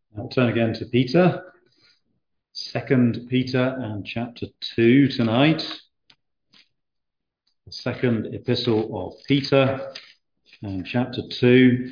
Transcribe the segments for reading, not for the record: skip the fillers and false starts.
I'll turn again to Peter, 2 Peter and chapter 2 tonight. The second epistle of Peter and chapter 2.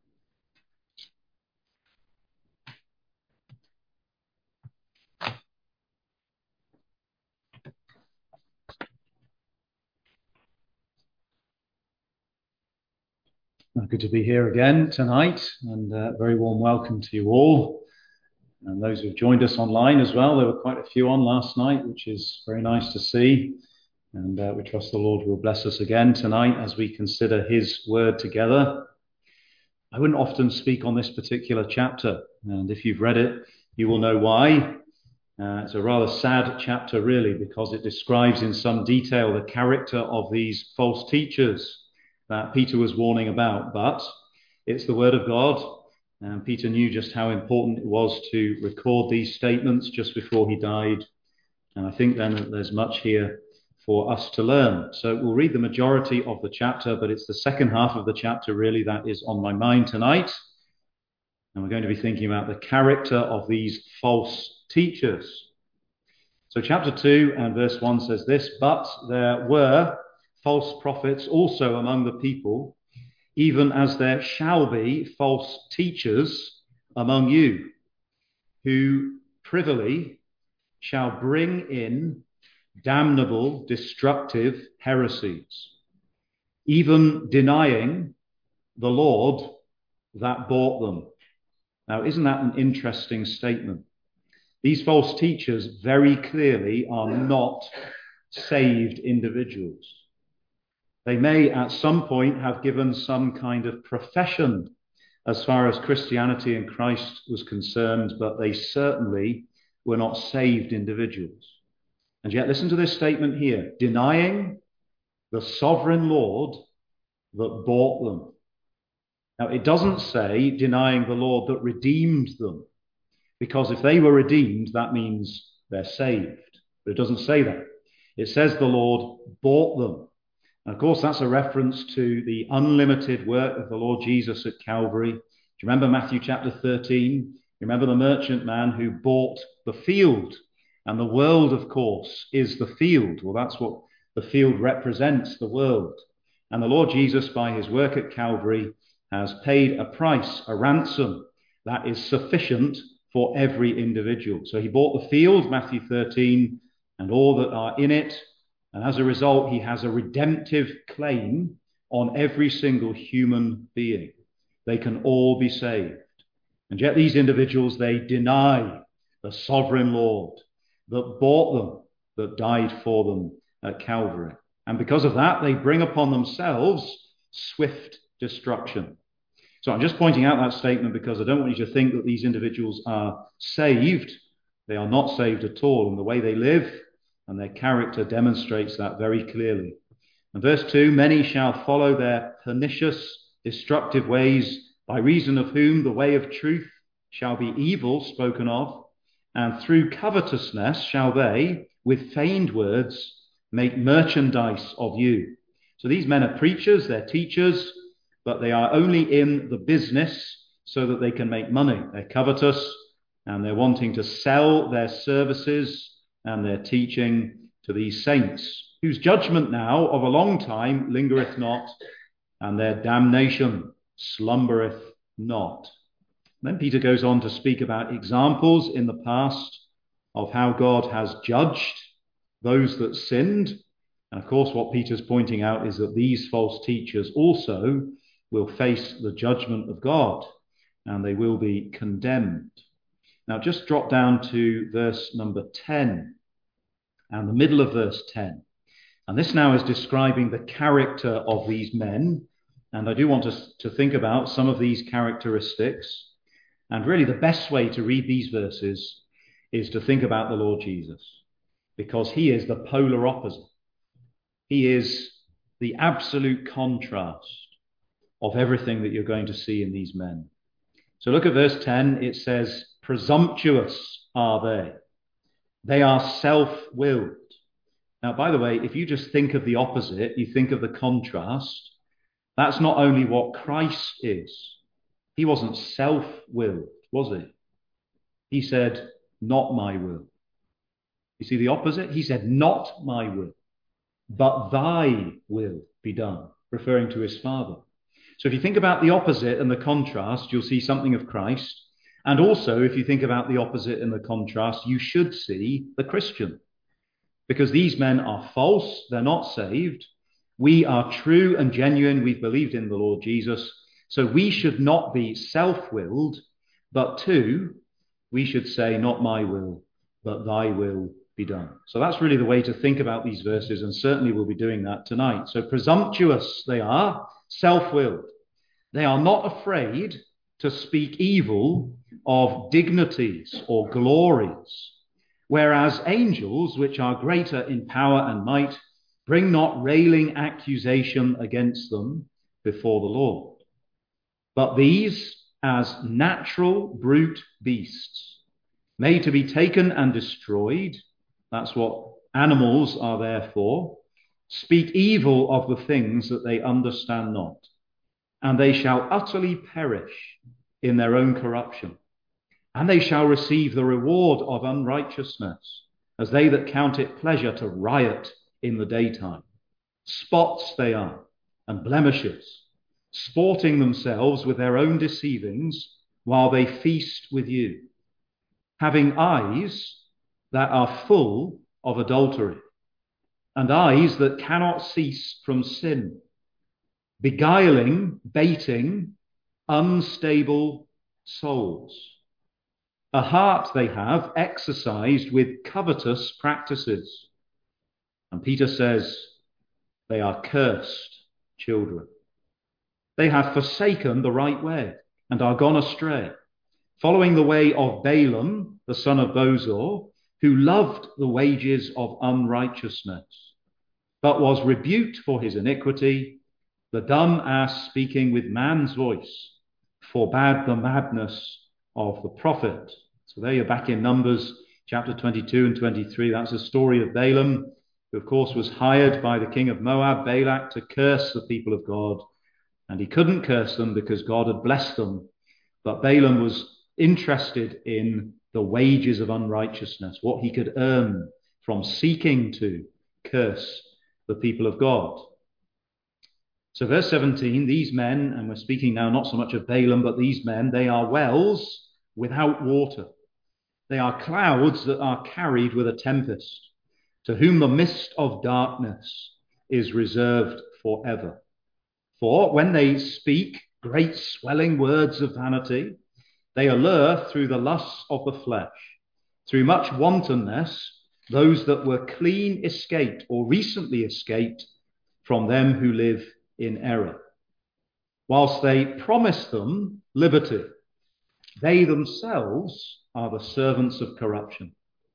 Good to be here again tonight, and a very warm welcome to you all. And those who've joined us online as well. There were quite a few on last night, which is very nice to see. And we trust the Lord will bless us again tonight as we consider his word together. I wouldn't often speak on this particular chapter, and if you've read it, you will know why. It's a rather sad chapter, really, because it describes in some detail the character of these false teachers that Peter was warning about. But it's the word of God, and Peter knew just how important it was to record these statements just before he died. And I think then that there's much here for us to learn. So we'll read the majority of the chapter, but it's the second half of the chapter, really, that is on my mind tonight. And we're going to be thinking about the character of these false teachers. So chapter 2 and verse 1 says this: "But there were false prophets also among the people, even as there shall be false teachers among you, who privily shall bring in damnable, destructive heresies, even denying the Lord that bought them." Now, isn't that an interesting statement? These false teachers very clearly are not saved individuals. They may at some point have given some kind of profession as far as Christianity and Christ was concerned, but they certainly were not saved individuals. And yet, listen to this statement here: denying the sovereign Lord that bought them. Now, it doesn't say denying the Lord that redeemed them, because if they were redeemed, that means they're saved. But it doesn't say that. It says the Lord bought them. And of course, that's a reference to the unlimited work of the Lord Jesus at Calvary. Do you remember Matthew chapter 13? You remember the merchant man who bought the field? And the world, of course, is the field. Well, that's what the field represents, the world. And the Lord Jesus, by his work at Calvary, has paid a price, a ransom, that is sufficient for every individual. So he bought the field, Matthew 13, and all that are in it. And as a result, he has a redemptive claim on every single human being. They can all be saved. And yet these individuals, they deny the sovereign Lord that bought them, that died for them at Calvary. And because of that, they bring upon themselves swift destruction. So I'm just pointing out that statement because I don't want you to think that these individuals are saved. They are not saved at all, and the way they live and their character demonstrates that very clearly. And verse 2, "Many shall follow their pernicious, destructive ways, by reason of whom the way of truth shall be evil spoken of, and through covetousness shall they, with feigned words, make merchandise of you." So these men are preachers, they're teachers, but they are only in the business so that they can make money. They're covetous, and they're wanting to sell their services and their teaching to these saints, whose judgment now of a long time lingereth not, and their damnation slumbereth not. Then Peter goes on to speak about examples in the past of how God has judged those that sinned. And of course, what Peter's pointing out is that these false teachers also will face the judgment of God, and they will be condemned. Now, just drop down to verse number 10 and the middle of verse 10. And this now is describing the character of these men. And I do want us to think about some of these characteristics. And really the best way to read these verses is to think about the Lord Jesus, because he is the polar opposite. He is the absolute contrast of everything that you're going to see in these men. So look at verse 10. It says, "Presumptuous are they. They are self-willed." Now, by the way, if you just think of the opposite, you think of the contrast, that's not only what Christ is. He wasn't self-willed, was he? He said, not my will. You see the opposite? He said, not my will, but thy will be done, referring to his Father. So if you think about the opposite and the contrast, you'll see something of Christ. And also, if you think about the opposite and the contrast, you should see the Christian. Because these men are false, they're not saved. We are true and genuine, we've believed in the Lord Jesus. So we should not be self-willed, but two, we should say, not my will, but thy will be done. So that's really the way to think about these verses, and certainly we'll be doing that tonight. So presumptuous they are, self-willed. They are not afraid to speak evil of dignities or glories, whereas angels, which are greater in power and might, bring not railing accusation against them before the Lord. But these, as natural brute beasts, made to be taken and destroyed, that's what animals are there for, speak evil of the things that they understand not, and they shall utterly perish in their own corruption, and they shall receive the reward of unrighteousness, as they that count it pleasure to riot in the daytime. Spots they are, and blemishes, sporting themselves with their own deceivings, while they feast with you, having eyes that are full of adultery, and eyes that cannot cease from sin, beguiling, baiting, unstable souls. A heart they have exercised with covetous practices. And Peter says they are cursed children. They have forsaken the right way and are gone astray, following the way of Balaam, the son of Bosor, who loved the wages of unrighteousness, but was rebuked for his iniquity. The dumb ass, speaking with man's voice, forbade the madness of the prophet. So there you're back in Numbers chapter 22 and 23. That's the story of Balaam, who of course was hired by the king of Moab, Balak, to curse the people of God. And he couldn't curse them because God had blessed them. But Balaam was interested in the wages of unrighteousness, what he could earn from seeking to curse the people of God. So verse 17, these men, and we're speaking now not so much of Balaam, but these men, they are wells without water. They are clouds that are carried with a tempest, to whom the mist of darkness is reserved forever. For when they speak great swelling words of vanity, they allure through the lusts of the flesh, through much wantonness, those that were clean escaped or recently escaped from them who live in error. Whilst they promise them liberty, they themselves are the servants of corruption.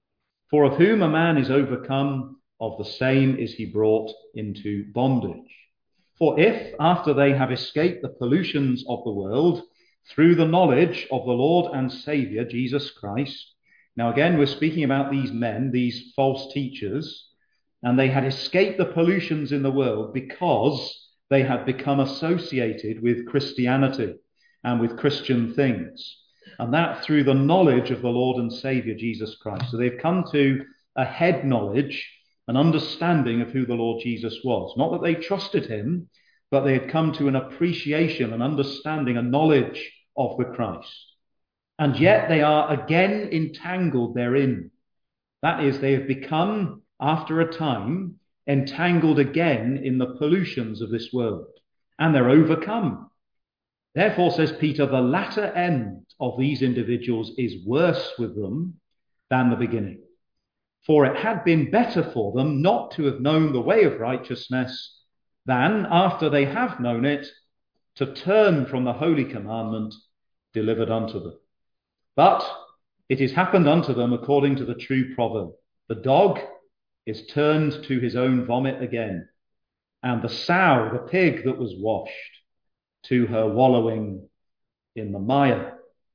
For of whom a man is overcome, of the same is he brought into bondage. For if, after they have escaped the pollutions of the world, through the knowledge of the Lord and Saviour, Jesus Christ. Now again, we're speaking about these men, these false teachers, and they had escaped the pollutions in the world because they had become associated with Christianity and with Christian things. And that through the knowledge of the Lord and Saviour, Jesus Christ. So they've come to a head knowledge, an understanding of who the Lord Jesus was. Not that they trusted him, but they had come to an appreciation, an understanding, a knowledge of the Christ. And yet they are again entangled therein. That is, they have become, after a time, entangled again in the pollutions of this world. And they're overcome. Therefore, says Peter, the latter end of these individuals is worse with them than the beginning. For it had been better for them not to have known the way of righteousness than, after they have known it, to turn from the holy commandment delivered unto them. But it is happened unto them according to the true proverb. The dog is turned to his own vomit again, and the sow, the pig that was washed, to her wallowing in the mire.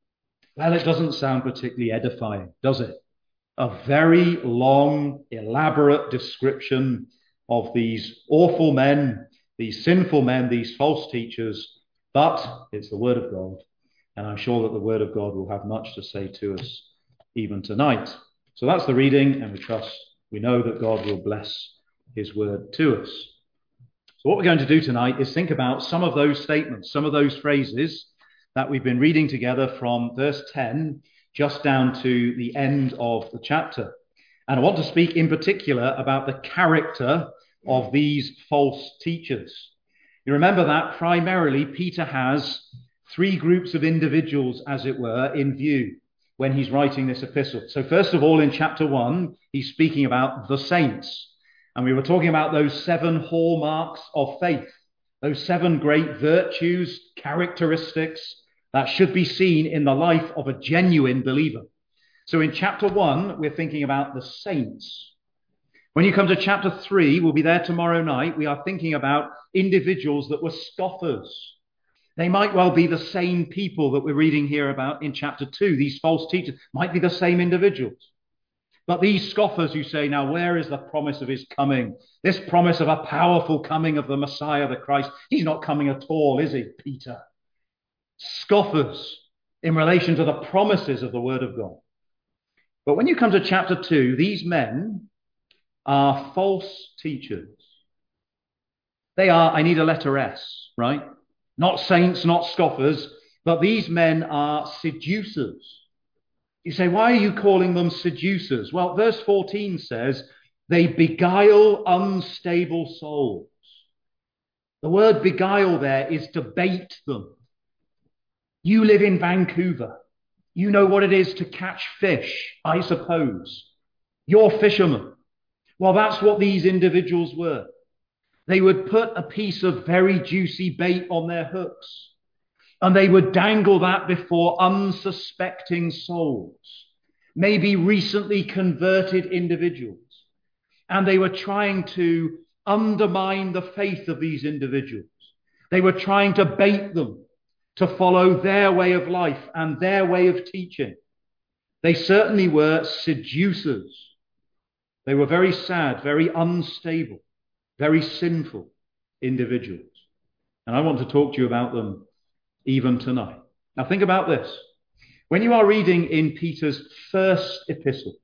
Well, it doesn't sound particularly edifying, does it? A very long, elaborate description of these awful men, these sinful men, these false teachers, but it's the word of God, and I'm sure that the word of God will have much to say to us even tonight. So that's the reading, and we know that God will bless his word to us. So what we're going to do tonight is think about some of those statements, some of those phrases that we've been reading together from verse 10 just down to the end of the chapter. And I want to speak in particular about the character of these false teachers. You remember that primarily Peter has three groups of individuals, as it were, in view when he's writing this epistle. So first of all, in chapter 1, he's speaking about the saints. And we were talking about those 7 hallmarks of faith, those 7 great virtues, characteristics that should be seen in the life of a genuine believer. So in chapter 1, we're thinking about the saints. When you come to chapter 3, we'll be there tomorrow night, we are thinking about individuals that were scoffers. They might well be the same people that we're reading here about in chapter 2. These false teachers might be the same individuals. But these scoffers who say, now where is the promise of his coming? This promise of a powerful coming of the Messiah, the Christ. He's not coming at all, is he, Peter? Scoffers in relation to the promises of the word of God. But when you come to chapter 2, these men are false teachers. They are, I need a letter S, right? Not saints, not scoffers, but these men are seducers. You say, why are you calling them seducers? Well, verse 14 says, they beguile unstable souls. The word beguile there is to bait them. You live in Vancouver. You know what it is to catch fish, I suppose. You're fishermen. Well, that's what these individuals were. They would put a piece of very juicy bait on their hooks, and they would dangle that before unsuspecting souls, maybe recently converted individuals. And they were trying to undermine the faith of these individuals. They were trying to bait them to follow their way of life and their way of teaching. They certainly were seducers. They were very sad, very unstable, very sinful individuals. And I want to talk to you about them even tonight. Now think about this. When you are reading in Peter's first epistle,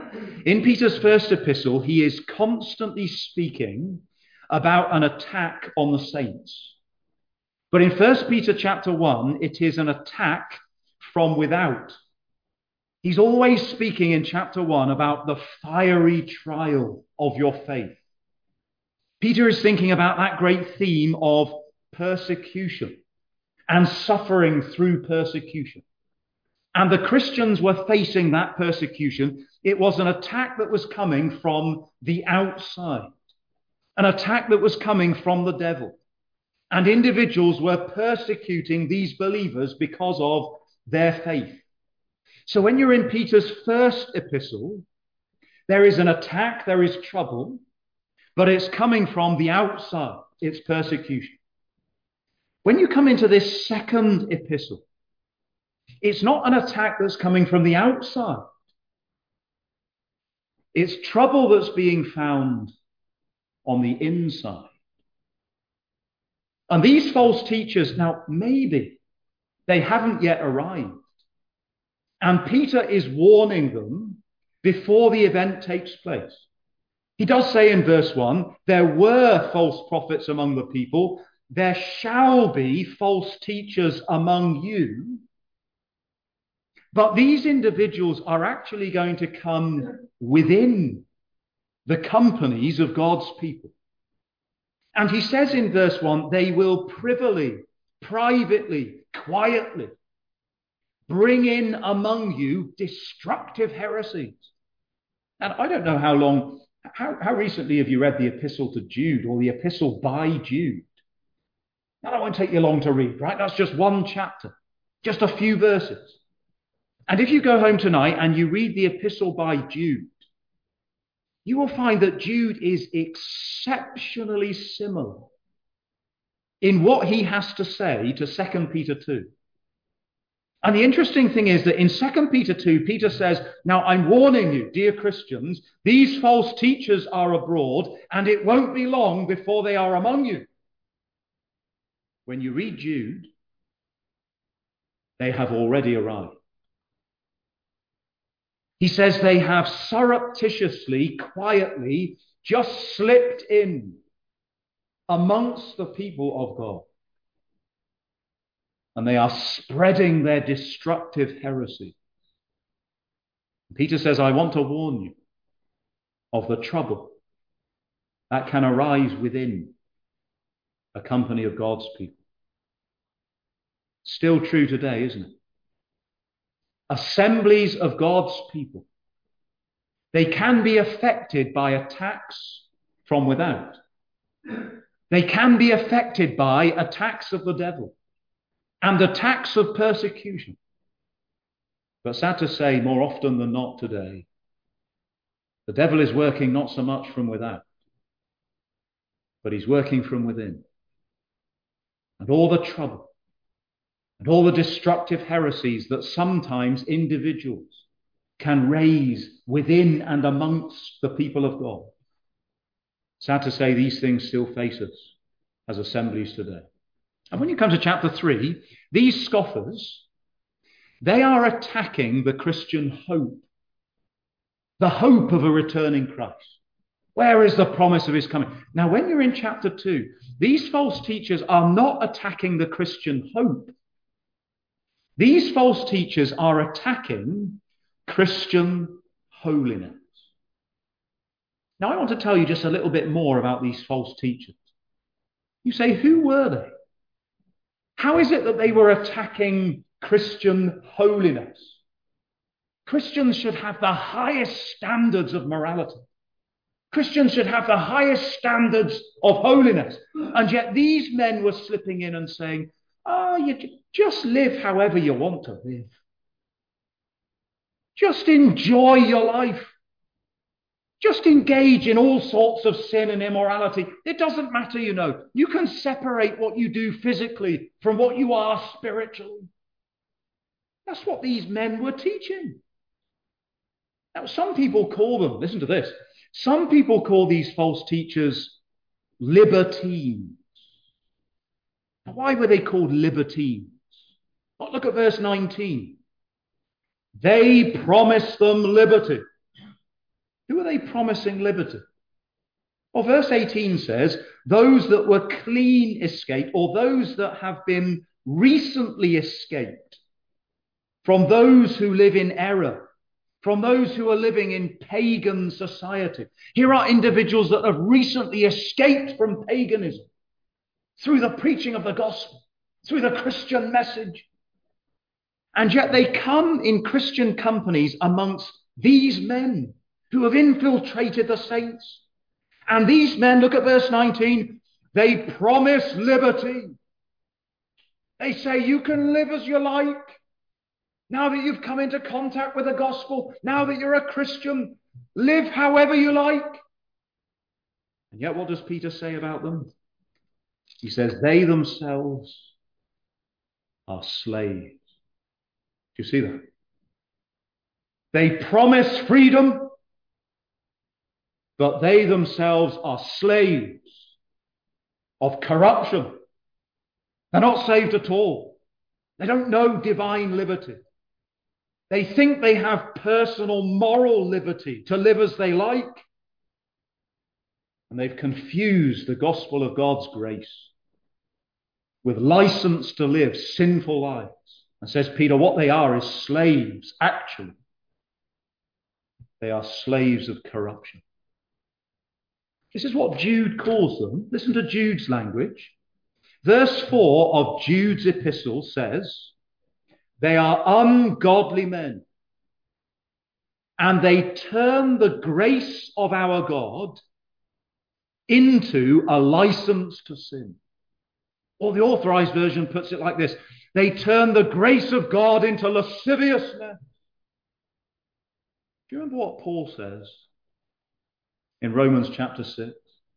he is constantly speaking about an attack on the saints. But in 1 Peter chapter 1, it is an attack from without. He's always speaking in chapter 1 about the fiery trial of your faith. Peter is thinking about that great theme of persecution and suffering through persecution. And the Christians were facing that persecution. It was an attack that was coming from the outside, an attack that was coming from the devil. And individuals were persecuting these believers because of their faith. So when you're in Peter's first epistle, there is an attack, there is trouble, but it's coming from the outside. It's persecution. When you come into this second epistle, it's not an attack that's coming from the outside. It's trouble that's being found on the inside. And these false teachers, now maybe they haven't yet arrived. And Peter is warning them before the event takes place. He does say in verse 1, there were false prophets among the people. There shall be false teachers among you. But these individuals are actually going to come within the companies of God's people. And he says in verse 1, they will privily, privately, quietly bring in among you destructive heresies. And I don't know how recently have you read the epistle to Jude or the epistle by Jude? That won't take you long to read, right? That's just one chapter, just a few verses. And if you go home tonight and you read the epistle by Jude, you will find that Jude is exceptionally similar in what he has to say to 2 Peter 2. And the interesting thing is that in 2 Peter 2, Peter says, now I'm warning you, dear Christians, these false teachers are abroad, and it won't be long before they are among you. When you read Jude, they have already arrived. He says they have surreptitiously, quietly, just slipped in amongst the people of God. And they are spreading their destructive heresy. Peter says, I want to warn you of the trouble that can arise within a company of God's people. Still true today, isn't it? Assemblies of God's people, they can be affected by attacks from without. They can be affected by attacks of the devil and attacks of persecution. But sad to say, more often than not today, the devil is working not so much from without, but he's working from within. And all the trouble and all the destructive heresies that sometimes individuals can raise within and amongst the people of God. Sad to say, these things still face us as assemblies today. And when you come to chapter 3, these scoffers, they are attacking the Christian hope, the hope of a returning Christ. Where is the promise of his coming? Now, when you're in chapter 2, these false teachers are not attacking the Christian hope. These false teachers are attacking Christian holiness. Now, I want to tell you just a little bit more about these false teachers. You say, who were they? How is it that they were attacking Christian holiness? Christians should have the highest standards of morality. Christians should have the highest standards of holiness. And yet these men were slipping in and saying, you just live however you want to live. Just enjoy your life. Just engage in all sorts of sin and immorality. It doesn't matter, you know. You can separate what you do physically from what you are spiritually. That's what these men were teaching. Now, some people call them, listen to this, some people call these false teachers libertines. Now, why were they called libertines? Well, look at verse 19. They promised them liberty. Who are they promising liberty? Well, verse 18 says, those that were clean escaped, or those that have been recently escaped from those who live in error, from those who are living in pagan society. Here are individuals that have recently escaped from paganism through the preaching of the gospel, through the Christian message. And yet they come in Christian companies amongst these men who have infiltrated the saints. And these men, look at verse 19, they promise liberty. They say you can live as you like. Now that you've come into contact with the gospel, now that you're a Christian, live however you like. And yet what does Peter say about them? He says they themselves are slaves. Do you see that? They promise freedom, but they themselves are slaves of corruption. They're not saved at all. They don't know divine liberty. They think they have personal moral liberty to live as they like. And they've confused the gospel of God's grace with license to live sinful lives. And says Peter, what they are is slaves, actually. They are slaves of corruption. This is what Jude calls them. Listen to Jude's language. Verse 4 of Jude's epistle says, they are ungodly men, and they turn the grace of our God into a license to sin. Or the Authorized Version puts it like this. They turn the grace of God into lasciviousness. Do you remember what Paul says in Romans chapter 6?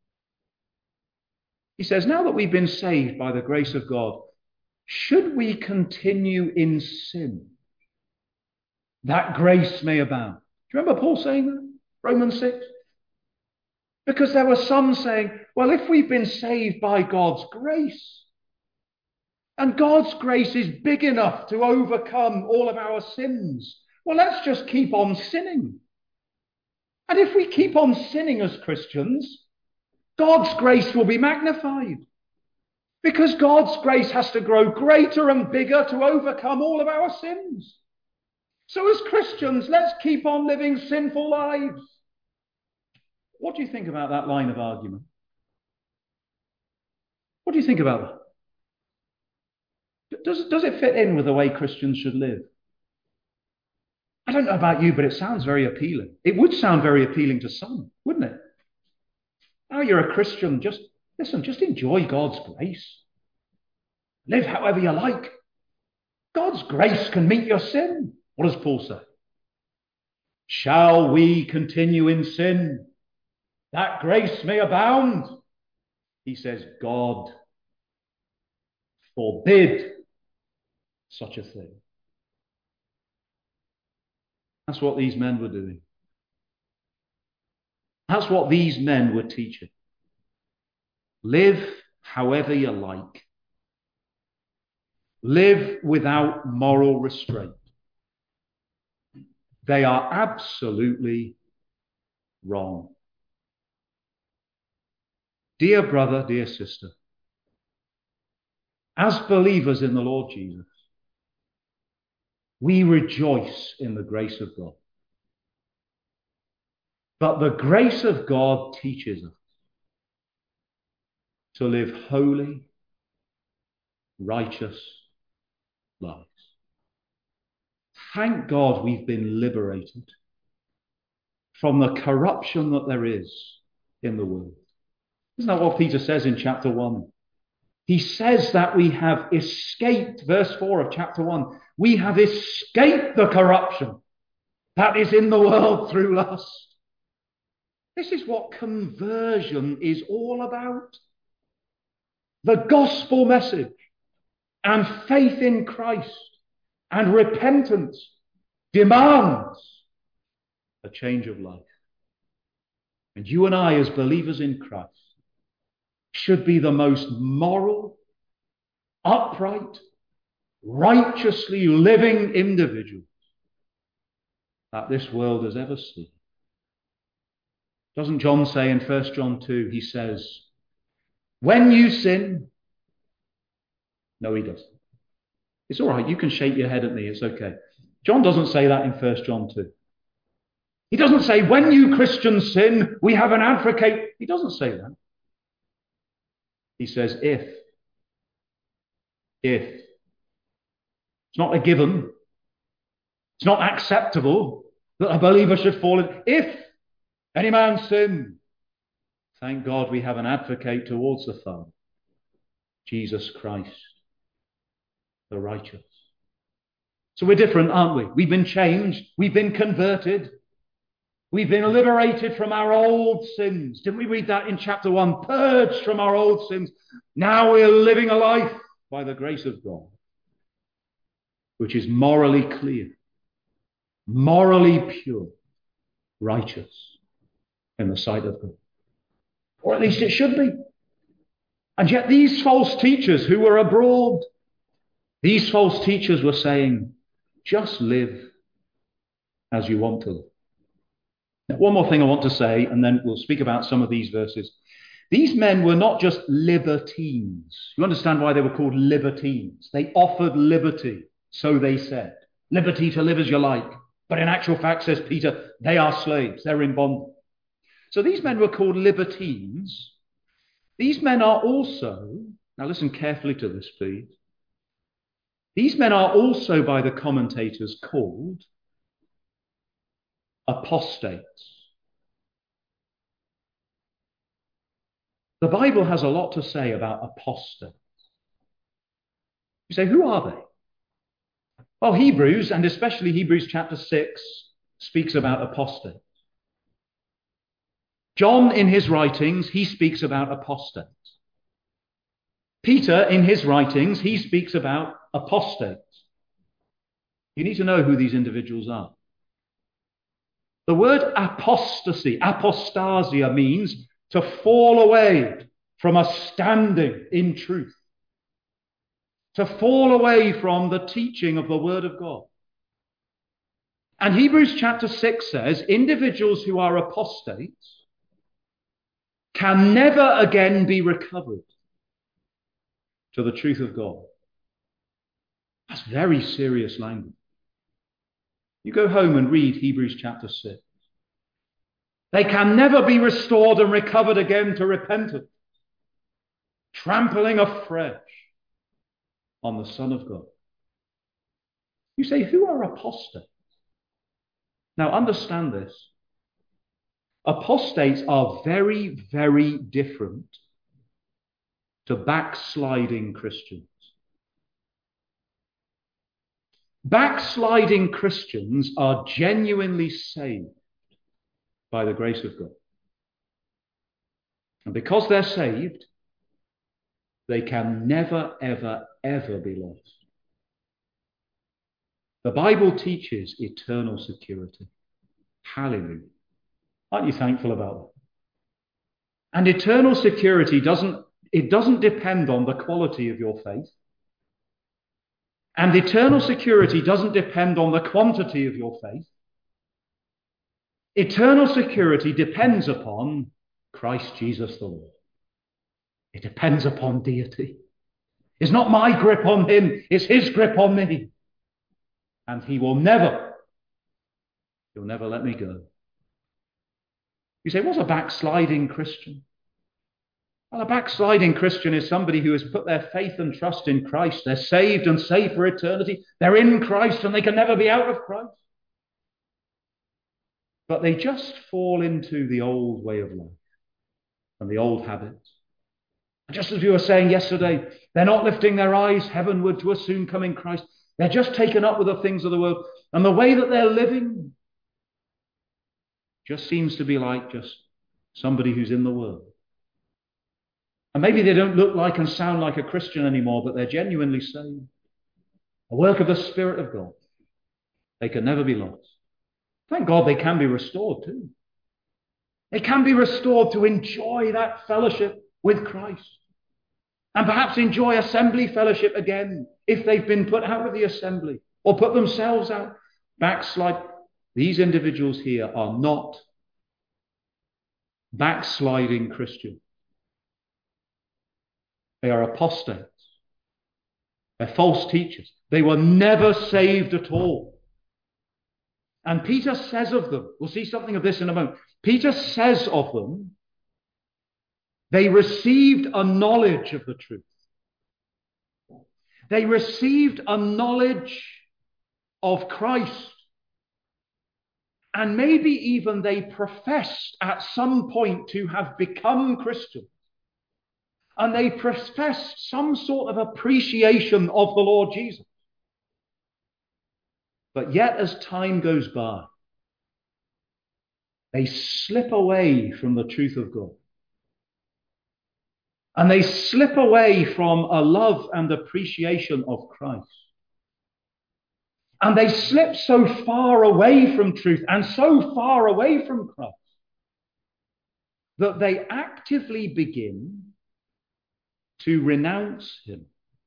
He says, now that we've been saved by the grace of God, should we continue in sin, that grace may abound? Do you remember Paul saying that? Romans 6? Because there were some saying, well, if we've been saved by God's grace, and God's grace is big enough to overcome all of our sins, well, let's just keep on sinning. And if we keep on sinning as Christians, God's grace will be magnified. Because God's grace has to grow greater and bigger to overcome all of our sins. So as Christians, let's keep on living sinful lives. What do you think about that line of argument? What do you think about that? Does it fit in with the way Christians should live? I don't know about you, but it sounds very appealing. It would sound very appealing to some, wouldn't it? Oh, you're a Christian. Just enjoy God's grace. Live however you like. God's grace can meet your sin. What does Paul say? Shall we continue in sin, that grace may abound? He says, God forbid such a thing. That's what these men were doing. That's what these men were teaching. Live however you like. Live without moral restraint. They are absolutely wrong. Dear brother, dear sister, as believers in the Lord Jesus, we rejoice in the grace of God. But the grace of God teaches us to live holy, righteous lives. Thank God we've been liberated from the corruption that there is in the world. Isn't that what Peter says in chapter 1? He says that we have escaped, verse 4 of chapter 1, we have escaped the corruption that is in the world through lust. This is what conversion is all about. The gospel message and faith in Christ and repentance demands a change of life. And you and I, as believers in Christ, should be the most moral, upright, righteously living individuals that this world has ever seen. Doesn't John say in 1 John 2, he says, when you sin, no, he doesn't. It's all right, you can shake your head at me, it's okay. John doesn't say that in 1 John 2. He doesn't say, when you Christians sin, we have an advocate. He doesn't say that. He says, if. It's not a given. It's not acceptable that a believer should fall in. If any man sin, thank God we have an advocate towards the Father, Jesus Christ, the righteous. So we're different, aren't we? We've been changed. We've been converted. We've been liberated from our old sins. Didn't we read that in chapter 1? Purged from our old sins. Now we're living a life by the grace of God, which is morally clear, morally pure, righteous in the sight of God. Or at least it should be. And yet these false teachers who were abroad, these false teachers were saying, just live as you want to live. Now, one more thing I want to say, and then we'll speak about some of these verses. These men were not just libertines. You understand why they were called libertines? They offered liberty, so they said. Liberty to live as you like. But in actual fact, says Peter, they are slaves. They're in bondage. So these men were called libertines. These men are also, now listen carefully to this, please. These men are also, by the commentators, called apostates. The Bible has a lot to say about apostates. You say, who are they? Well, Hebrews, and especially Hebrews chapter 6, speaks about apostates. John, in his writings, he speaks about apostates. Peter, in his writings, he speaks about apostates. You need to know who these individuals are. The word apostasy, apostasia, means to fall away from a standing in truth. To fall away from the teaching of the Word of God. And Hebrews chapter 6 says individuals who are apostates can never again be recovered to the truth of God. That's very serious language. You go home and read Hebrews chapter 6. They can never be restored and recovered again to repentance, trampling afresh on the Son of God. You say, who are apostates? Now understand this. Apostates are very, very different to backsliding Christians. Backsliding Christians are genuinely saved by the grace of God. And because they're saved, they can never, ever, ever be lost. The Bible teaches eternal security. Hallelujah. Aren't you thankful about that? And eternal security doesn't depend on the quality of your faith. And eternal security doesn't depend on the quantity of your faith. Eternal security depends upon Christ Jesus the Lord. It depends upon deity. It's not my grip on him, it's his grip on me. And he'll never let me go. You say, what's a backsliding Christian? Well, a backsliding Christian is somebody who has put their faith and trust in Christ. They're saved and saved for eternity. They're in Christ and they can never be out of Christ. But they just fall into the old way of life and the old habits. And just as we were saying yesterday, they're not lifting their eyes heavenward to a soon coming Christ. They're just taken up with the things of the world. And the way that they're living just seems to be like just somebody who's in the world. And maybe they don't look like and sound like a Christian anymore, but they're genuinely saved. A work of the Spirit of God. They can never be lost. Thank God they can be restored too. They can be restored to enjoy that fellowship with Christ. And perhaps enjoy assembly fellowship again if they've been put out of the assembly or put themselves out. Backslide. These individuals here are not backsliding Christians. They are apostates. They're false teachers. They were never saved at all. And Peter says of them, we'll see something of this in a moment. Peter says of them, they received a knowledge of the truth. They received a knowledge of Christ. And maybe even they professed at some point to have become Christians. And they professed some sort of appreciation of the Lord Jesus. But yet as time goes by, they slip away from the truth of God. And they slip away from a love and appreciation of Christ. And they slip so far away from truth and so far away from Christ that they actively begin to renounce him.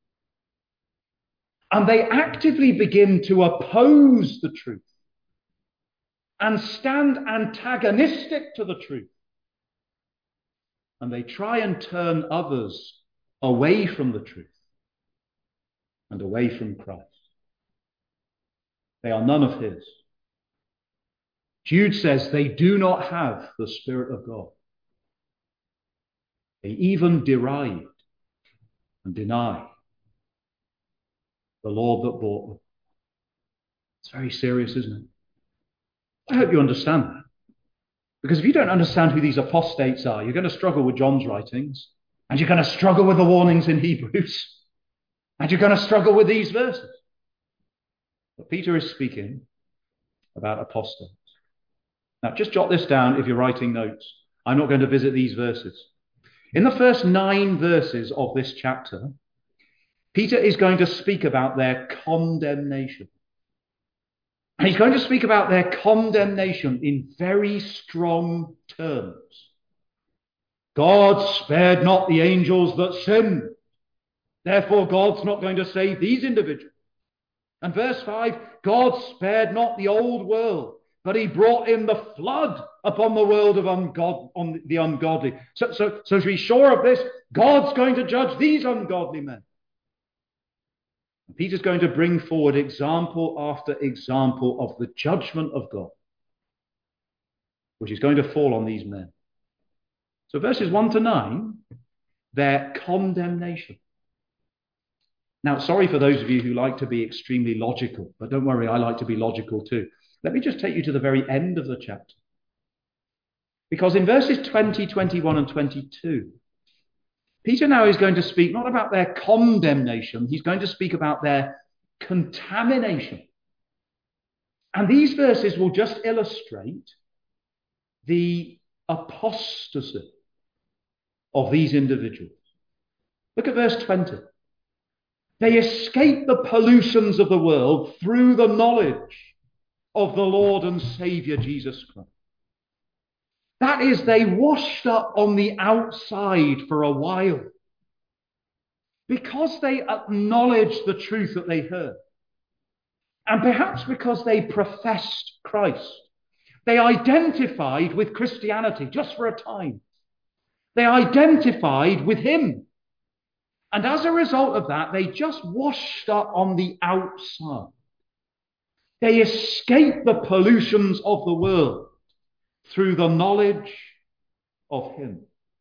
And they actively begin to oppose the truth and stand antagonistic to the truth. And they try and turn others away from the truth and away from Christ. They are none of his. Jude says they do not have the Spirit of God. They even deride and deny the Lord that bought them. It's very serious, isn't it? I hope you understand that. Because if you don't understand who these apostates are, you're going to struggle with John's writings, and you're going to struggle with the warnings in Hebrews, and you're going to struggle with these verses. But Peter is speaking about apostates. Now, just jot this down if you're writing notes. I'm not going to visit these verses. In the first 9 verses of this chapter, Peter is going to speak about their condemnation. And he's going to speak about their condemnation in very strong terms. God spared not the angels that sinned. Therefore, God's not going to save these individuals. And verse 5, God spared not the old world, but he brought in the flood upon the world of on the ungodly. So to be sure of this, God's going to judge these ungodly men. And Peter's going to bring forward example after example of the judgment of God, which is going to fall on these men. So verses 1 to 9, their condemnation. Now, sorry for those of you who like to be extremely logical, but don't worry, I like to be logical too. Let me just take you to the very end of the chapter. Because in verses 20, 21 and 22, Peter now is going to speak not about their condemnation, he's going to speak about their contamination. And these verses will just illustrate the apostasy of these individuals. Look at verse 20. They escape the pollutions of the world through the knowledge of the Lord and Saviour Jesus Christ. That is, they washed up on the outside for a while because they acknowledged the truth that they heard. And perhaps because they professed Christ. They identified with Christianity just for a time. They identified with him. And as a result of that, they just washed up on the outside. They escaped the pollutions of the world through the knowledge of him.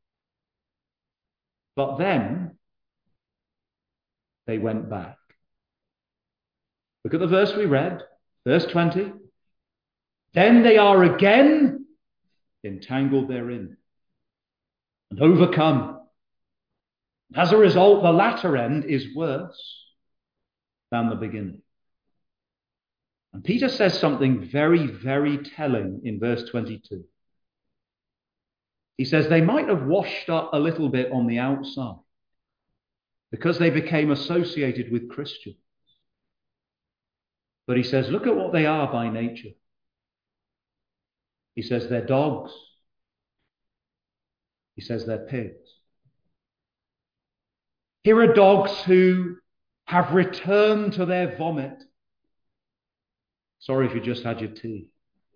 But then they went back. Look at the verse we read, verse 20. Then they are again entangled therein and overcome. As a result, the latter end is worse than the beginning. And Peter says something very, very telling in verse 22. He says they might have washed up a little bit on the outside because they became associated with Christians. But he says, look at what they are by nature. He says they're dogs. He says they're pigs. Here are dogs who have returned to their vomit. Sorry if you just had your tea.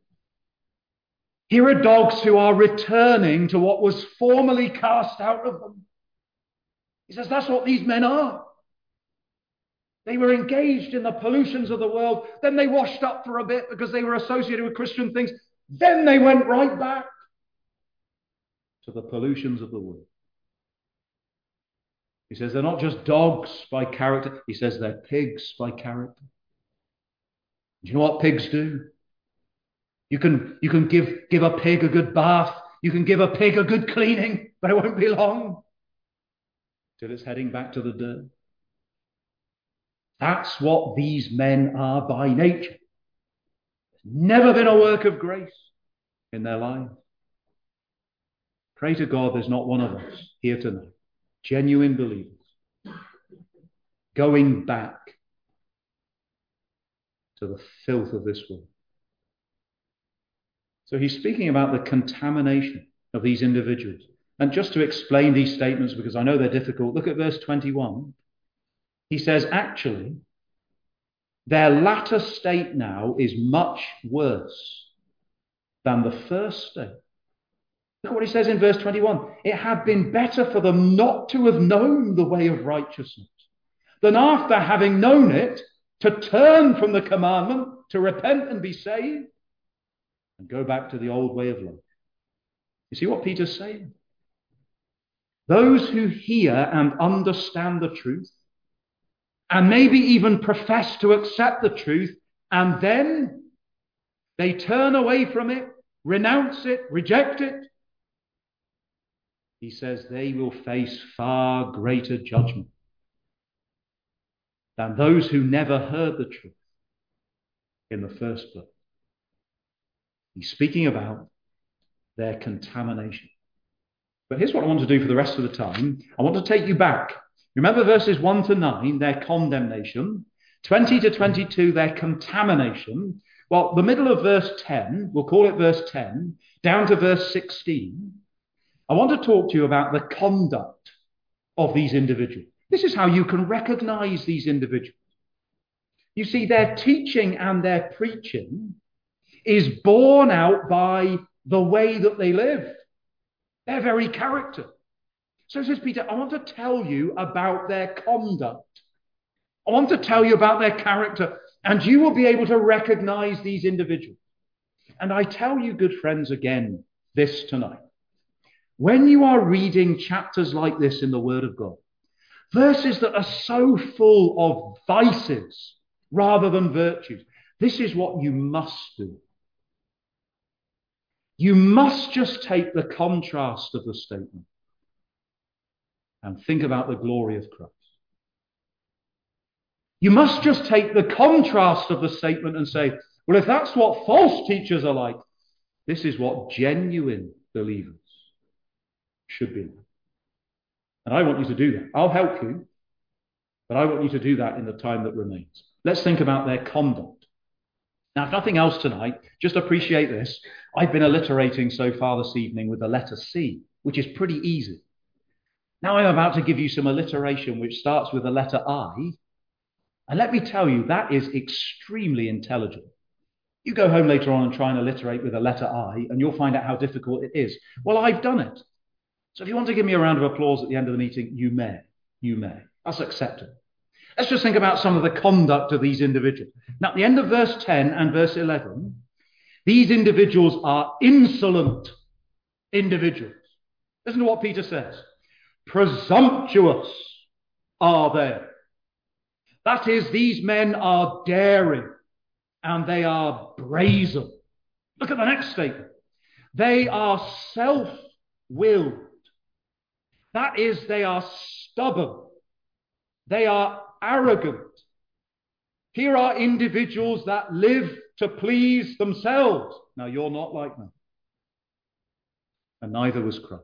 Here are dogs who are returning to what was formerly cast out of them. He says that's what these men are. They were engaged in the pollutions of the world. Then they washed up for a bit because they were associated with Christian things. Then they went right back to the pollutions of the world. He says they're not just dogs by character. He says they're pigs by character. Do you know what pigs do? You can give a pig a good bath. You can give a pig a good cleaning, but it won't be long till it's heading back to the dirt. That's what these men are by nature. There's never been a work of grace in their lives. Pray to God there's not one of us here tonight, genuine believers, going back to the filth of this world. So he's speaking about the contamination of these individuals. And just to explain these statements, because I know they're difficult, look at verse 21. He says, actually, their latter state now is much worse than the first state. Look what he says in verse 21. It had been better for them not to have known the way of righteousness than after having known it to turn from the commandment, to repent and be saved, and go back to the old way of life. You see what Peter's saying? Those who hear and understand the truth, and maybe even profess to accept the truth, and then they turn away from it, renounce it, reject it, he says they will face far greater judgment than those who never heard the truth in the first place. He's speaking about their contamination. But here's what I want to do for the rest of the time. I want to take you back. Remember verses 1 to 9, their condemnation. 20 to 22, their contamination. Well, the middle of verse 10, we'll call it verse 10, down to verse 16, I want to talk to you about the conduct of these individuals. This is how you can recognize these individuals. You see, their teaching and their preaching is borne out by the way that they live, their very character. So says Peter, I want to tell you about their conduct. I want to tell you about their character, and you will be able to recognize these individuals. And I tell you, good friends, again, this tonight. When you are reading chapters like this in the Word of God, verses that are so full of vices rather than virtues, this is what you must do. You must just take the contrast of the statement and think about the glory of Christ. You must just take the contrast of the statement and say, well, if that's what false teachers are like, this is what genuine believers should be. And I want you to do that. I'll help you, but I want you to do that in the time that remains. Let's think about their conduct. Now, if nothing else tonight, just appreciate this. I've been alliterating so far this evening with the letter C, which is pretty easy. Now I'm about to give you some alliteration which starts with the letter I. And let me tell you, that is extremely intelligent. You go home later on and try and alliterate with the letter I, and you'll find out how difficult it is. Well, I've done it. So if you want to give me a round of applause at the end of the meeting, you may. You may. That's acceptable. Let's just think about some of the conduct of these individuals. Now, at the end of verse 10 and verse 11, these individuals are insolent individuals. Listen to what Peter says. Presumptuous are they. That is, these men are daring and they are brazen. Look at the next statement. They are self-willed. That is, they are stubborn. They are arrogant. Here are individuals that live to please themselves. Now, you're not like them. And neither was Christ.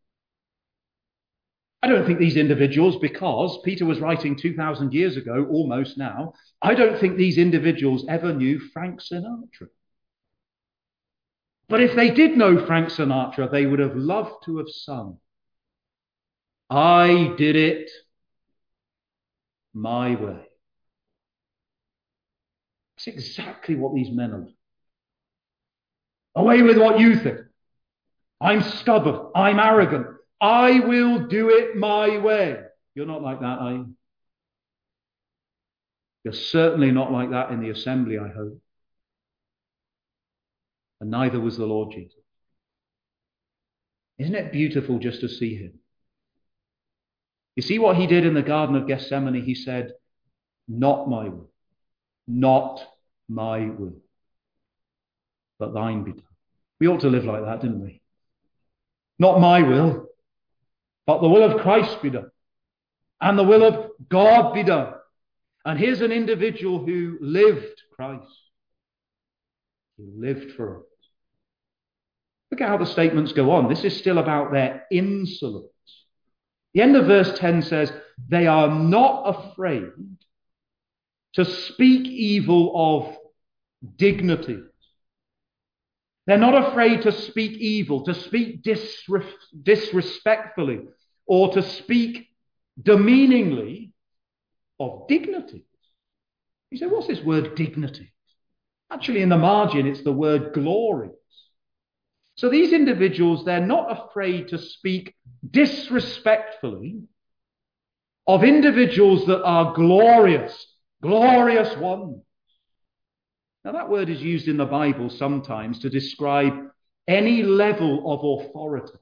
I don't think these individuals, because Peter was writing 2,000 years ago, almost now, I don't think these individuals ever knew Frank Sinatra. But if they did know Frank Sinatra, they would have loved to have sung, I did it my way. That's exactly what these men are. Away with what you think. I'm stubborn. I'm arrogant. I will do it my way. You're not like that, are you? You're certainly not like that in the assembly, I hope. And neither was the Lord Jesus. Isn't it beautiful just to see him? You see what he did in the Garden of Gethsemane? He said, not my will, not my will, but thine be done. We ought to live like that, didn't we? Not my will, but the will of Christ be done, and the will of God be done. And here's an individual who lived Christ. He lived for us. Look at how the statements go on. This is still about their insolence. The end of verse 10 says, they are not afraid to speak evil of dignity. They're not afraid to speak evil, to speak disrespectfully, or to speak demeaningly of dignity. You say, what's this word dignity? Actually, in the margin, it's the word glory. So these individuals, they're not afraid to speak disrespectfully of individuals that are glorious, glorious ones. Now that word is used in the Bible sometimes to describe any level of authority.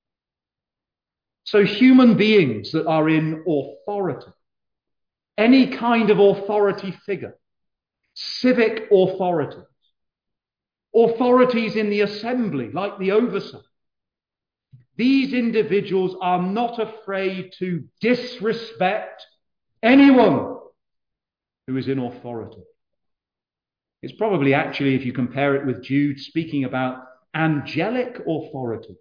So human beings that are in authority, any kind of authority figure, civic authority, authorities in the assembly, like the oversight. These individuals are not afraid to disrespect anyone who is in authority. It's probably actually, if you compare it with Jude, speaking about angelic authority.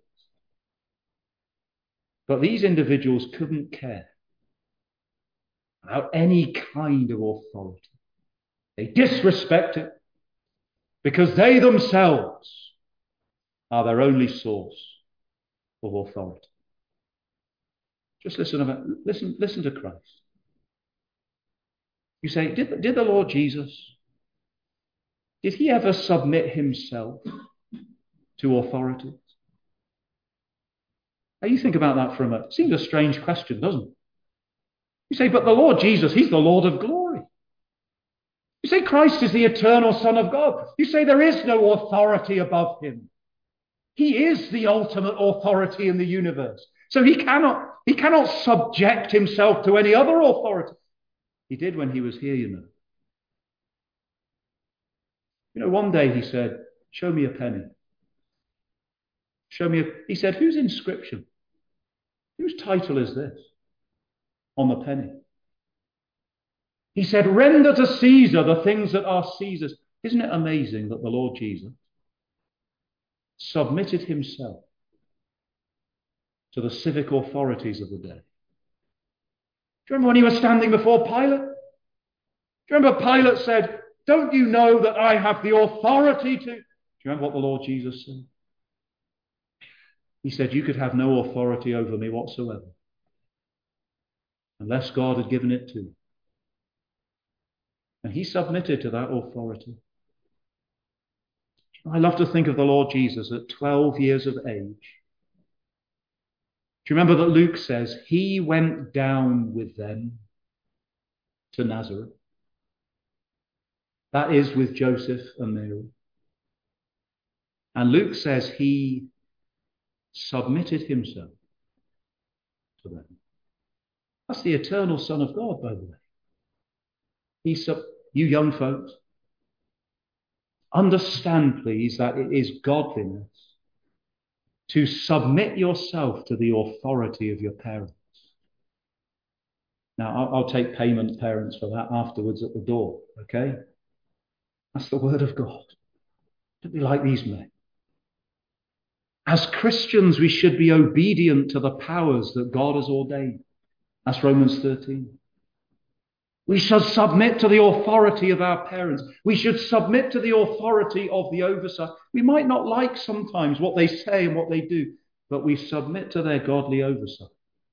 But these individuals couldn't care about any kind of authority. They disrespect it because they themselves are their only source of authority. Just listen to Christ. You say, did the Lord Jesus, did he ever submit himself to authorities? Now you think about that for a moment. It seems a strange question, doesn't it? You say, but the Lord Jesus, he's the Lord of glory. You say Christ is the eternal Son of God. You say there is no authority above him. He is the ultimate authority in the universe. So he cannot subject himself to any other authority. He did when he was here, you know. You know, one day he said, show me a penny. He said, whose inscription? Whose title is this on the penny? He said, render to Caesar the things that are Caesar's. Isn't it amazing that the Lord Jesus submitted himself to the civic authorities of the day? Do you remember when he was standing before Pilate? Do you remember Pilate said, don't you know that I have the authority to... Do you remember what the Lord Jesus said? He said, you could have no authority over me whatsoever unless God had given it to you. And he submitted to that authority. I love to think of the Lord Jesus at 12 years of age. Do you remember that Luke says he went down with them to Nazareth? That is with Joseph and Mary. And Luke says he submitted himself to them. That's the eternal Son of God, by the way. You young folks, understand, please, that it is godliness to submit yourself to the authority of your parents. Now, I'll take payment, parents, for that afterwards at the door, okay? That's the word of God. Don't be like these men. As Christians, we should be obedient to the powers that God has ordained. That's Romans 13. We should submit to the authority of our parents. We should submit to the authority of the oversight. We might not like sometimes what they say and what they do, but we submit to their godly oversight.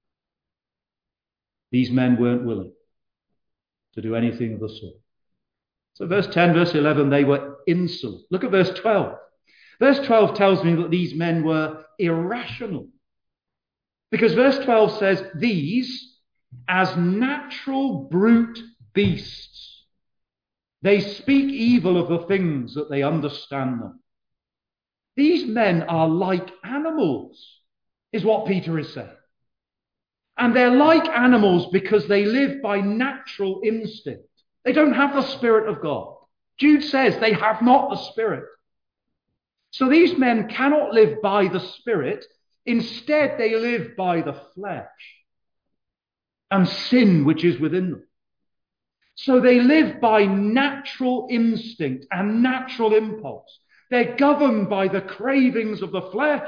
These men weren't willing to do anything of the sort. So verse 10, verse 11, they were insolent. Look at verse 12. Verse 12 tells me that these men were irrational. Because verse 12 says, these, as natural brute beasts, they speak evil of the things that they understand them. These men are like animals, is what Peter is saying. And they're like animals because they live by natural instinct. They don't have the Spirit of God. Jude says they have not the Spirit. So these men cannot live by the Spirit. Instead, they live by the flesh and sin which is within them. So they live by natural instinct and natural impulse. They're governed by the cravings of the flesh.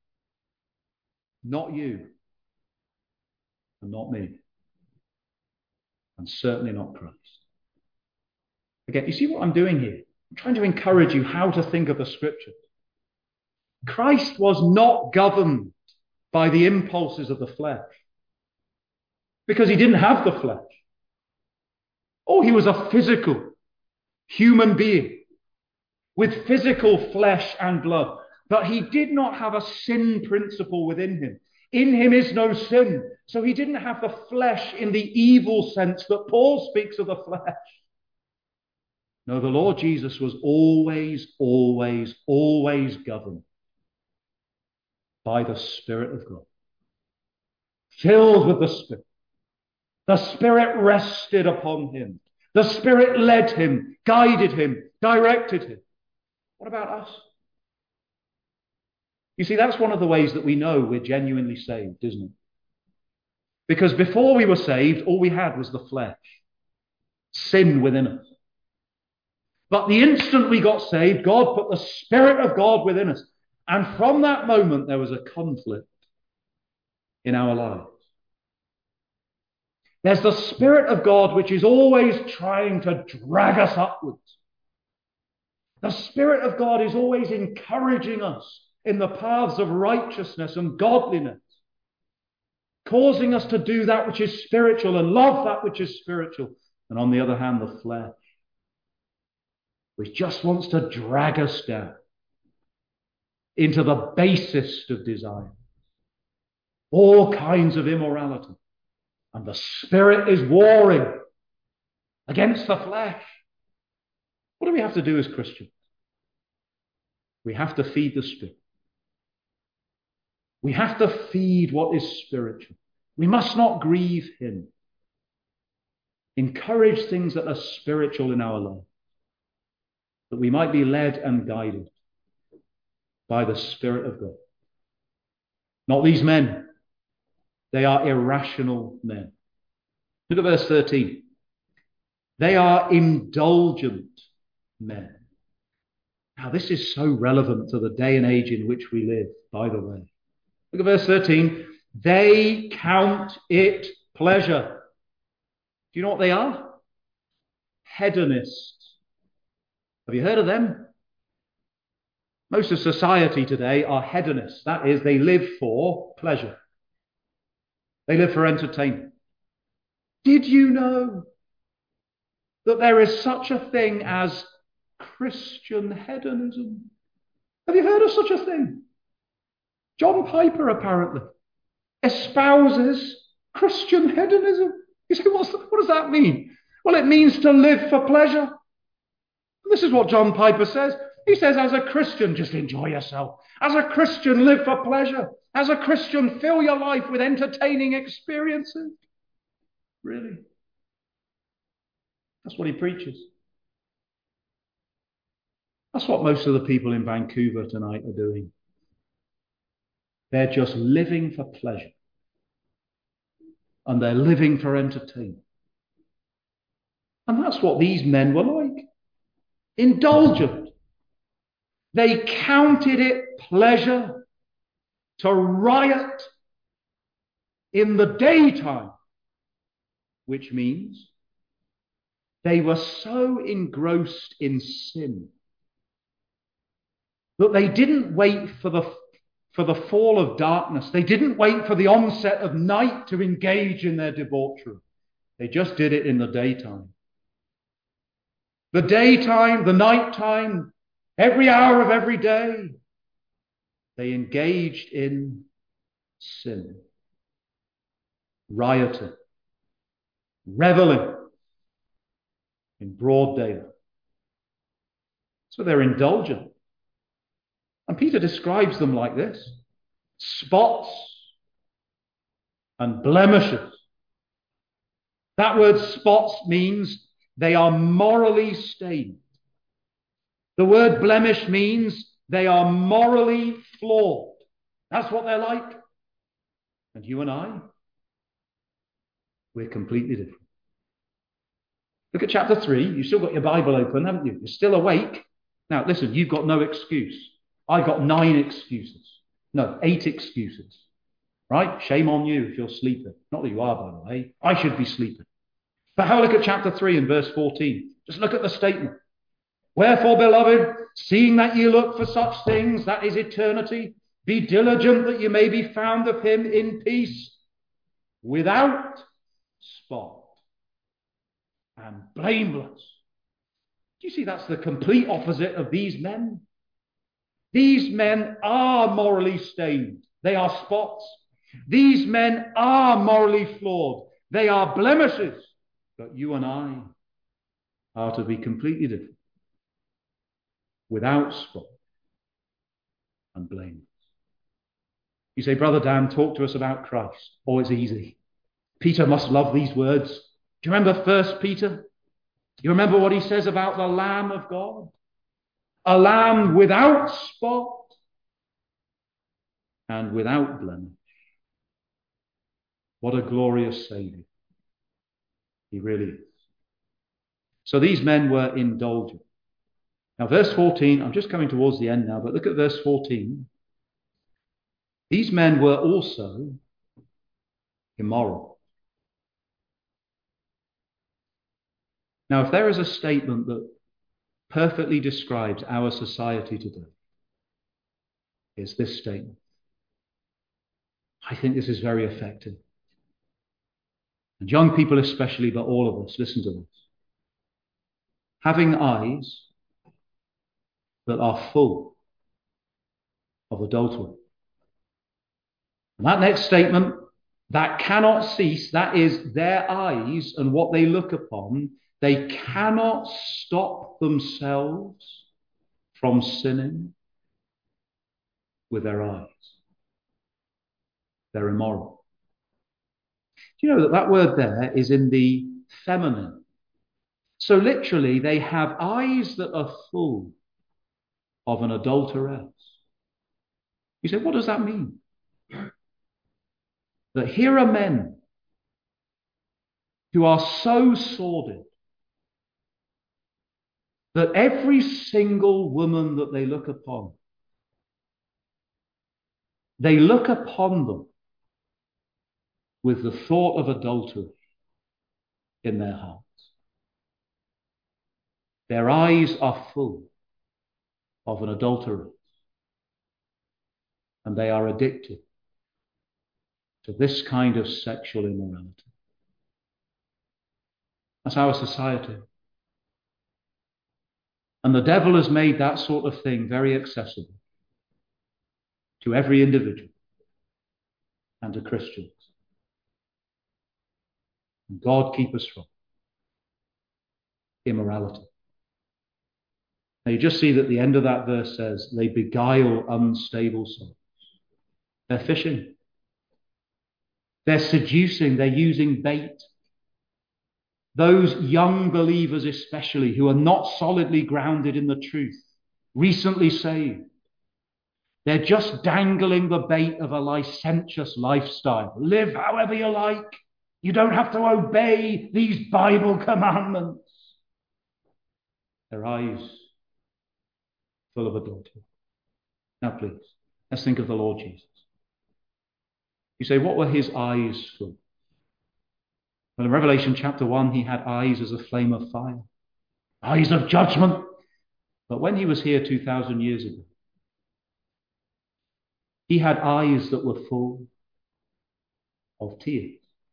Not you. And not me. And certainly not Christ. Again, you see what I'm doing here? I'm trying to encourage you how to think of the Scriptures. Christ was not governed by the impulses of the flesh because he didn't have the flesh. Oh, he was a physical human being with physical flesh and blood, but he did not have a sin principle within him. In him is no sin. So he didn't have the flesh in the evil sense that Paul speaks of the flesh. No, the Lord Jesus was always governed by the Spirit of God. Filled with the Spirit. The Spirit rested upon him. The Spirit led him, guided him, directed him. What about us? You see, that's one of the ways that we know we're genuinely saved, isn't it? Because before we were saved, all we had was the flesh. Sin within us. But the instant we got saved, God put the Spirit of God within us. And from that moment, there was a conflict in our lives. There's the Spirit of God which is always trying to drag us upwards. The Spirit of God is always encouraging us in the paths of righteousness and godliness, causing us to do that which is spiritual and love that which is spiritual. And on the other hand, the flesh, which just wants to drag us down into the basest of desire, all kinds of immorality. And the Spirit is warring against the flesh. What do we have to do as Christians? We have to feed the Spirit. We have to feed what is spiritual. We must not grieve him. Encourage things that are spiritual in our life, that we might be led and guided by the Spirit of God. Not these men. They are irrational men. Look at verse 13. They are indulgent men. Now, this is so relevant to the day and age in which we live, by the way. Look at verse 13. They count it pleasure. Do you know what they are? Hedonists. Have you heard of them? Most of society today are hedonists. That is, they live for pleasure. They live for entertainment. Did you know that there is such a thing as Christian hedonism? Have you heard of such a thing? John Piper apparently espouses Christian hedonism. You say, what does that mean? Well, it means to live for pleasure. This is what John Piper says. He says, as a Christian, just enjoy yourself. As a Christian, live for pleasure. As a Christian, fill your life with entertaining experiences. Really? That's what he preaches. That's what most of the people in Vancouver tonight are doing. They're just living for pleasure. And they're living for entertainment. And that's what these men were like. Indulgent. They counted it pleasure to riot in the daytime, which means they were so engrossed in sin that they didn't wait for the fall of darkness. They didn't wait for the onset of night to engage in their debauchery. They just did it in the daytime. The daytime, the nighttime, every hour of every day, they engaged in sin, rioting, reveling in broad daylight. So they're indulgent. And Peter describes them like this: spots and blemishes. That word spots means they are morally stained. The word blemish means they are morally flawed. That's what they're like. And you and I, we're completely different. Look at chapter 3. You've still got your Bible open, haven't you? You're still awake. Now, listen, you've got no excuse. I've got 9 excuses. No, 8 excuses. Right? Shame on you if you're sleeping. Not that you are, by the way. I should be sleeping. But have a look at chapter 3 and verse 14. Just look at the statement. Wherefore, beloved, seeing that ye look for such things, that is eternity, be diligent that you may be found of him in peace, without spot and blameless. Do you see that's the complete opposite of these men? These men are morally stained. They are spots. These men are morally flawed. They are blemishes. But you and I are to be completely different, without spot and blameless. You say, Brother Dan, talk to us about Christ. Oh, it's easy. Peter must love these words. Do you remember 1 Peter? You remember what he says about the Lamb of God? A lamb without spot and without blemish. What a glorious Saviour. He really is. So these men were indulgent. Now, verse 14, I'm just coming towards the end now, but look at verse 14. These men were also immoral. Now, if there is a statement that perfectly describes our society today, it's this statement. I think this is very effective. And young people especially, but all of us, listen to this. having eyes that are full of adultery. And that next statement, that cannot cease, that is their eyes and what they look upon, they cannot stop themselves from sinning with their eyes. They're immoral. Do you know that that word there is in the feminine? So literally, they have eyes that are full of an adulteress. You say, what does that mean? That here are men who are so sordid that every single woman that they look upon them with the thought of adultery in their hearts. Their eyes are full of an adulteress, and they are addicted to this kind of sexual immorality. That's our society. And the devil has made that sort of thing very accessible to every individual and to Christians. And God keep us from immorality. Now you just see that the end of that verse says, they beguile unstable souls. They're fishing. They're seducing. They're using bait. Those young believers especially who are not solidly grounded in the truth, recently saved, they're just dangling the bait of a licentious lifestyle. Live however you like. You don't have to obey these Bible commandments. Their eyes full of adultery. Now please, let's think of the Lord Jesus. You say, what were his eyes full? Well, in Revelation chapter 1, he had eyes as a flame of fire, eyes of judgment. But when he was here 2,000 years ago, he had eyes that were full of tears,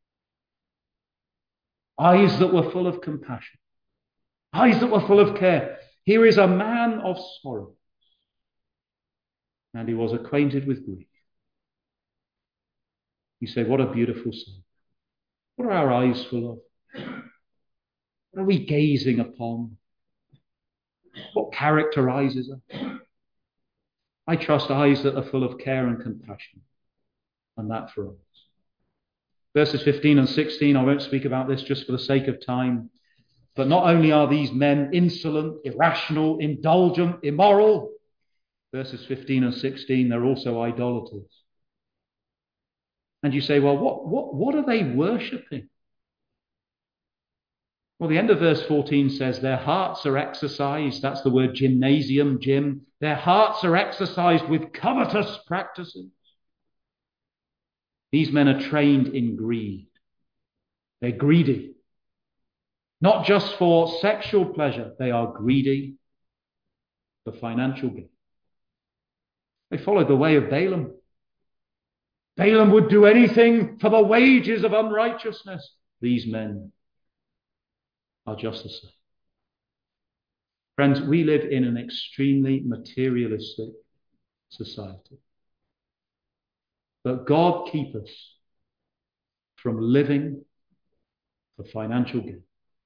eyes that were full of compassion, eyes that were full of care. Here is a man of sorrow, and he was acquainted with grief. You say, what a beautiful sight. What are our eyes full of? What are we gazing upon? What characterizes us? I trust eyes that are full of care and compassion, and that for us. Verses 15 and 16, I won't speak about this just for the sake of time, but not only are these men insolent, irrational, indulgent, immoral, verses 15 and 16, they're also idolaters. And you say, well, what are they worshipping? Well, the end of verse 14 says their hearts are exercised. That's the word gymnasium, gym. Their hearts are exercised with covetous practices. These men are trained in greed. They're greedy. Not just for sexual pleasure, they are greedy for financial gain. They followed the way of Balaam. Balaam would do anything for the wages of unrighteousness. These men are just the same. Friends, we live in an extremely materialistic society. But God keep us from living for financial gain.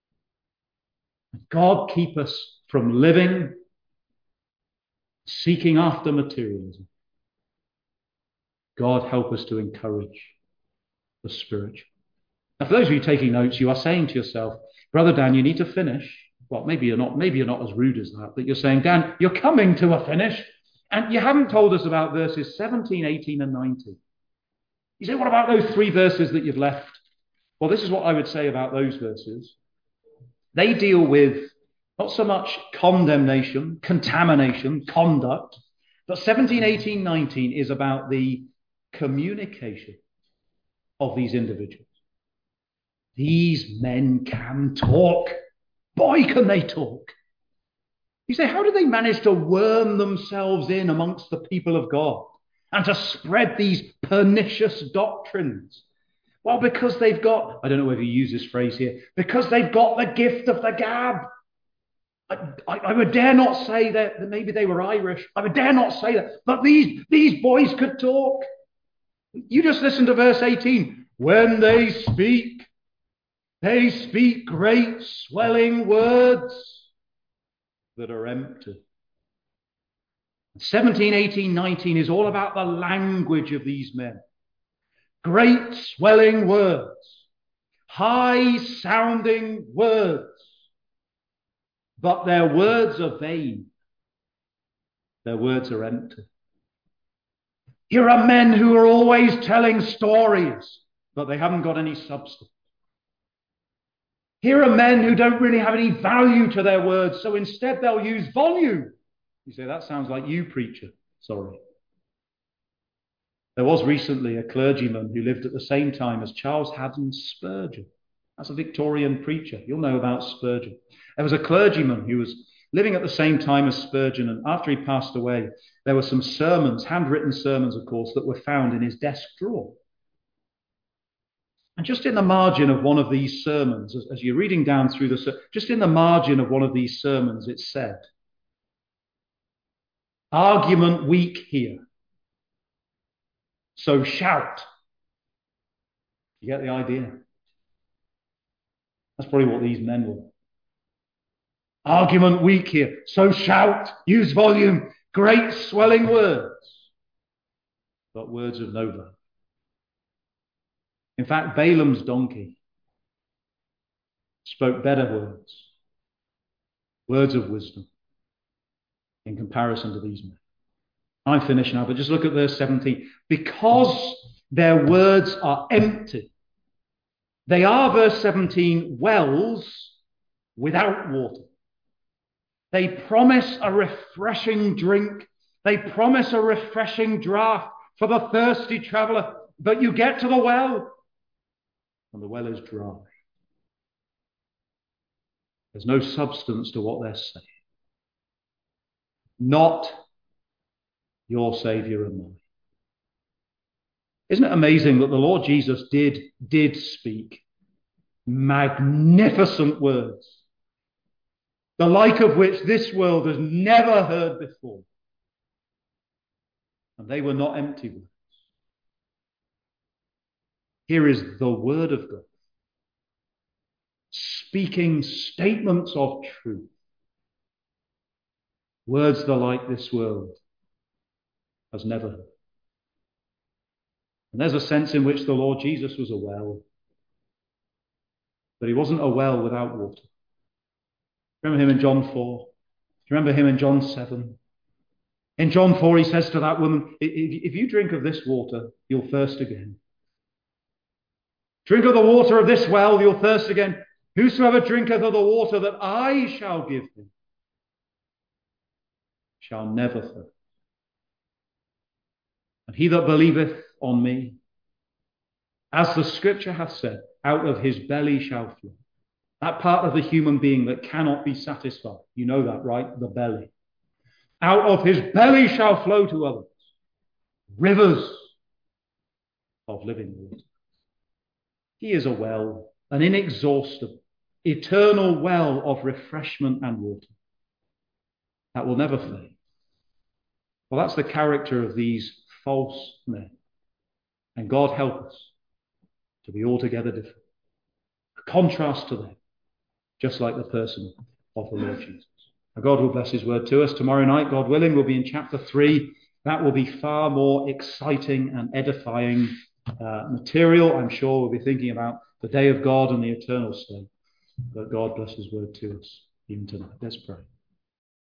God keep us from living seeking after materialism. God help us to encourage the spiritual. Now, for those of you taking notes, you are saying to yourself, Brother Dan, you need to finish. Well, maybe you're not as rude as that, but you're saying, Dan, you're coming to a finish, and you haven't told us about verses 17, 18, and 19. You say, what about those 3 verses that you've left? Well, this is what I would say about those verses. They deal with not so much condemnation, contamination, conduct, but 17, 18, 19 is about the communication of these individuals. These men can talk. Boy, can they talk. You say, how do they manage to worm themselves in amongst the people of God and to spread these pernicious doctrines? Well, because they've got, I don't know whether you use this phrase here, because they've got the gift of the gab. I would dare not say that maybe they were Irish. I would dare not say that. But these boys could talk. You just listen to verse 18. When they speak great swelling words that are empty. 17, 18, 19 is all about the language of these men. Great swelling words. High sounding words. But their words are vain. Their words are empty. Here are men who are always telling stories, but they haven't got any substance. Here are men who don't really have any value to their words, so instead they'll use volume. You say, that sounds like you, preacher. Sorry. There was recently a clergyman who lived at the same time as Charles Haddon Spurgeon. That's a Victorian preacher. You'll know about Spurgeon. There was a clergyman who was living at the same time as Spurgeon, and after he passed away, there were some sermons, handwritten sermons, of course, that were found in his desk drawer. And just in the margin of one of these sermons, as you're reading down through just in the margin of one of these sermons, it said, "Argument weak here, so shout." You get the idea? That's probably what these men were. Argument weak here, so shout, use volume, great swelling words, but words of no value. In fact, Balaam's donkey spoke better words of wisdom, in comparison to these men. I'm finished now, but just look at verse 17. Because their words are empty, they are, verse 17, wells without water. They promise a refreshing drink. They promise a refreshing draught for the thirsty traveler. But you get to the well, and the well is dry. There's no substance to what they're saying. Not your Saviour and mine. Isn't it amazing that the Lord Jesus did speak magnificent words, the like of which this world has never heard before? And they were not empty words. Here is the word of God, speaking statements of truth. Words the like this world has never heard. And there's a sense in which the Lord Jesus was a well, but he wasn't a well without water. Remember him in John 4? Remember him in John 7? In John 4, he says to that woman, if you drink of this water, you'll thirst again. Drink of the water of this well, you'll thirst again. Whosoever drinketh of the water that I shall give him shall never thirst. And he that believeth on me, as the scripture hath said, out of his belly shall flow. That part of the human being that cannot be satisfied. You know that, right? The belly. Out of his belly shall flow to others rivers of living water. He is a well, an inexhaustible, eternal well of refreshment and water that will never fade. Well, that's the character of these false men. And God help us to be altogether different. A contrast to them, just like the person of the Lord Jesus. Now, God will bless his word to us. Tomorrow night, God willing, we'll be in chapter 3. That will be far more exciting and edifying material. I'm sure we'll be thinking about the day of God and the eternal state. But God bless his word to us even tonight. Let's pray.